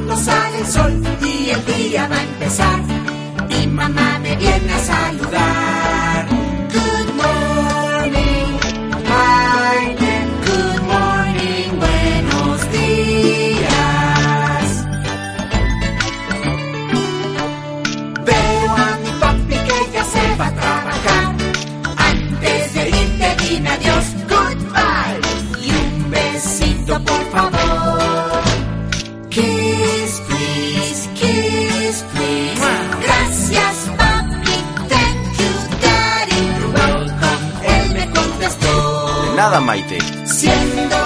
cuando sale el sol y el día va a empezar. Mi mamá me viene a saludar. Good morning, my dear. Good morning, buenos días. Veo a mi papi que ya se va a trabajar. Antes de irte dime adiós, goodbye. Y un besito por favor. Kiss, please, kiss, please. Gracias, papi, thank you, daddy. You're welcome, él me contestó. De nada, Maite. Siendo